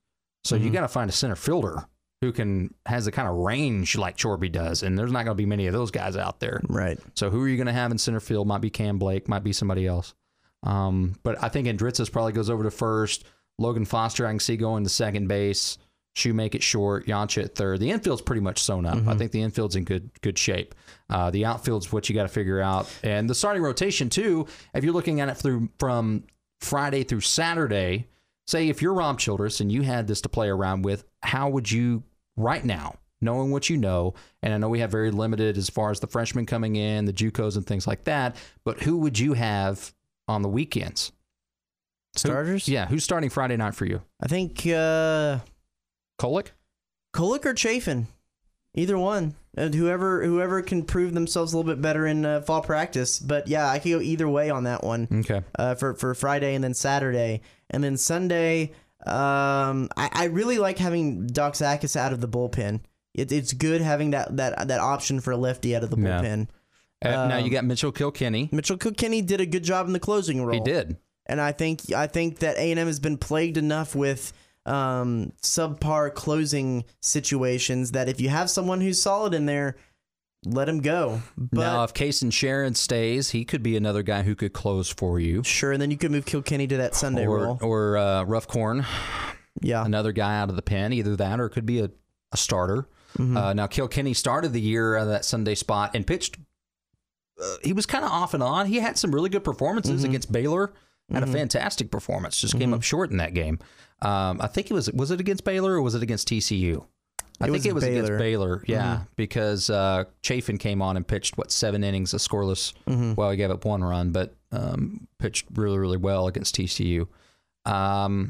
So mm-hmm. you got to find a center fielder who can has the kind of range like Chorby does, and there's not going to be many of those guys out there. Right. So who are you going to have in center field? Might be Cam Blake, might be somebody else. Um, but I think Andritzis probably goes over to first. Logan Foster I can see going to second base. Shoemake at short, Yancha at third. The infield's pretty much sewn up. Mm-hmm. I think the infield's in good good shape. Uh, the outfield's what you got to figure out. And the starting rotation, too, if you're looking at it through from Friday through Saturday, say if you're Rob Childress and you had this to play around with, how would you, right now, knowing what you know, and I know we have very limited as far as the freshmen coming in, the JUCOs and things like that, but who would you have on the weekends? Starters? Who, yeah, who's starting Friday night for you? I think... Uh... Kolek? Kolek or Chafin. Either one. And whoever whoever can prove themselves a little bit better in uh, fall practice. But yeah, I could go either way on that one. Okay. Uh, for, for Friday and then Saturday. And then Sunday, um, I, I really like having Doxakis out of the bullpen. It, it's good having that, that, that option for a lefty out of the bullpen. Yeah. Uh, um, now you got Mitchell Kilkenny. Mitchell Kilkenny did a good job in the closing role. He did. And I think I think that A and M has been plagued enough with um, subpar closing situations that if you have someone who's solid in there, let him go. But now, if Kason Sharon stays, he could be another guy who could close for you. Sure, and then you could move Kilkenny to that Sunday or, role. Or uh, Rough Corn. Yeah. Another guy out of the pen. Either that or it could be a, a starter. Mm-hmm. Uh, now, Kilkenny started the year out of that Sunday spot and pitched. Uh, he was kind of off and on. He had some really good performances mm-hmm. against Baylor. Had mm-hmm. a fantastic performance. Just came mm-hmm. up short in that game. Um, I think it was was it against Baylor or was it against T C U? I it think was it was Baylor. against Baylor. Yeah, mm-hmm. because uh, Chafin came on and pitched what seven innings, a scoreless. Mm-hmm. Well, he gave up one run, but um, pitched really really well against T C U. Um,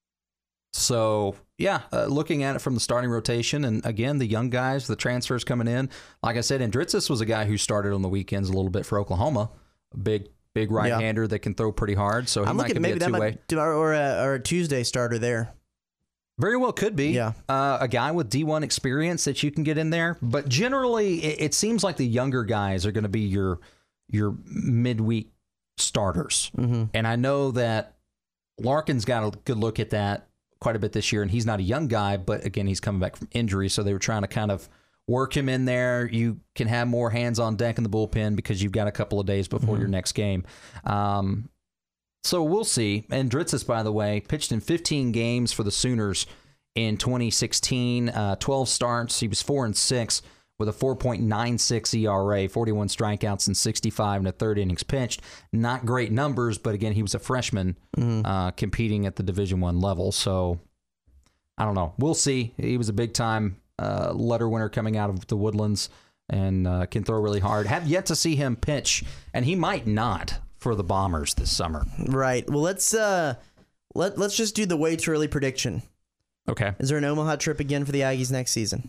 so yeah, uh, looking at it from the starting rotation, and again the young guys, the transfers coming in. Like I said, Andritzis was a guy who started on the weekends a little bit for Oklahoma. A big. Big right-hander yeah. that can throw pretty hard, so he I'm might looking, be maybe a two-way. That might, or, a, or a Tuesday starter there. Very well could be. Yeah. Uh, a guy with D one experience that you can get in there. But generally, it, it seems like the younger guys are going to be your your midweek starters. Mm-hmm. And I know that Larkin's got a good look at that quite a bit this year, and he's not a young guy, but again, he's coming back from injury, so they were trying to kind of work him in there. You can have more hands on deck in the bullpen because you've got a couple of days before mm-hmm. your next game. Um, so we'll see. And Andritzis, by the way, pitched in fifteen games for the Sooners in twenty sixteen, uh, twelve starts. He was four and six with a four point nine six E R A, forty-one strikeouts and sixty-five and a third innings pitched. Not great numbers, but again, he was a freshman mm-hmm. uh, competing at the Division One level. So I don't know. We'll see. He was a big time Uh, letter winner coming out of the Woodlands and uh, can throw really hard. Have yet to see him pitch, and he might not for the Bombers this summer. Right. Well, let's uh, let let's just do the way too early prediction. Okay. Is there an Omaha trip again for the Aggies next season?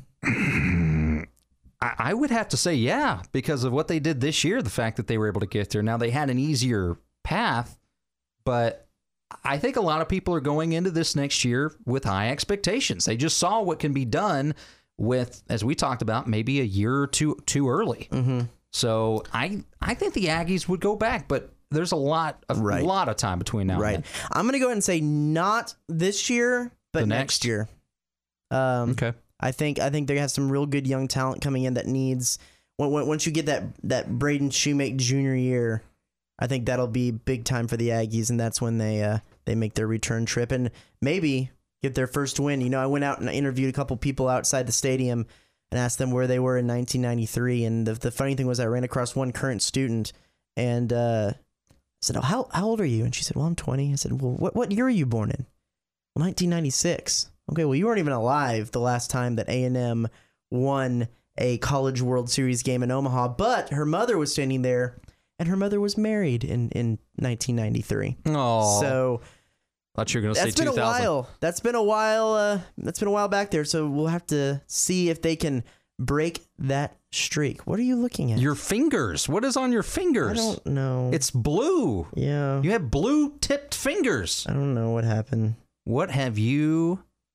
I, I would have to say yeah, because of what they did this year. The fact that they were able to get there. Now they had an easier path, but I think a lot of people are going into this next year with high expectations. They just saw what can be done with, as we talked about, maybe a year or two too early. Mm-hmm. So I I think the Aggies would go back, but there's a lot of right. lot of time between now right. and then. I'm going to go ahead and say not this year, but the next, next year. Um, okay. I think I think they have some real good young talent coming in that needs. When, when, once you get that that Braden Shoemake Junior year, I think that'll be big time for the Aggies, and that's when they uh, they make their return trip and maybe get their first win. You know, I went out and I interviewed a couple people outside the stadium and asked them where they were in nineteen ninety-three. And the the funny thing was, I ran across one current student and uh, I said, "Oh, how how old are you?" And she said, "Well, I'm twenty." I said, "Well, what what year are you born in?" "Well, nineteen ninety-six." "Okay, well, you weren't even alive the last time that A and M won a College World Series game in Omaha, but her mother was standing there. And her mother was married in, in nineteen ninety-three. Oh, so thought you were going to say that's been two thousand. a while. That's been a while. Uh, that's been a while back there. So we'll have to see if they can break that streak. What are you looking at? Your fingers. What is on your fingers? I don't know. It's blue. Yeah. You have blue tipped fingers. I don't know what happened. What have you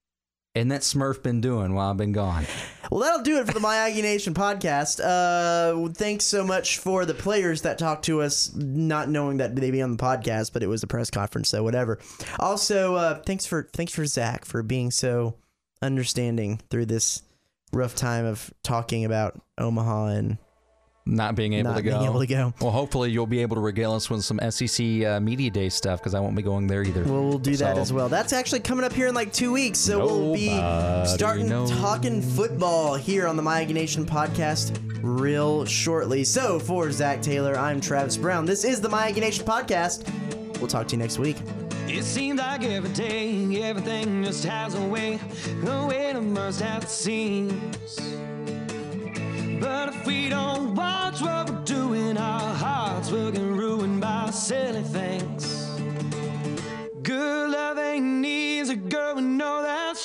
And that Smurf been doing while I've been gone? Well, that'll do it for the My Aggie Nation podcast. Uh, thanks so much for the players that talked to us, not knowing that they'd be on the podcast, but it was a press conference, so whatever. Also, uh, thanks for thanks for Zach for being so understanding through this rough time of talking about Omaha and Not being able not to go. being able to go. Well, hopefully you'll be able to regale us with some S E C uh, Media Day stuff because I won't be going there either. Well, we'll do that So- as well. That's actually coming up here in like two weeks, so we'll be Nobody starting knows. talking football here on the My Aggie Nation podcast real shortly. So for Zach Taylor, I'm Travis Brown. This is the My Aggie Nation podcast. We'll talk to you next week. It seems like every day, everything just has a way, a way to burst at the seams. But if we don't watch what we're doing, our hearts will get ruined by silly things. Good love ain't easy, girl, we know that's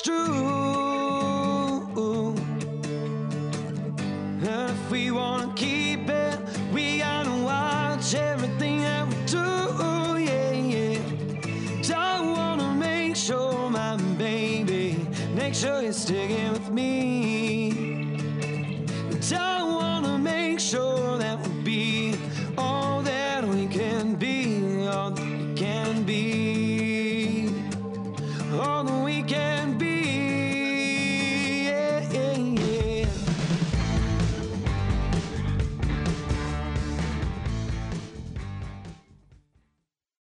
true. And if we wanna keep it, we gotta watch everything that we do, yeah, yeah. Don't wanna make sure, my baby, make sure you're sticking with me. Don't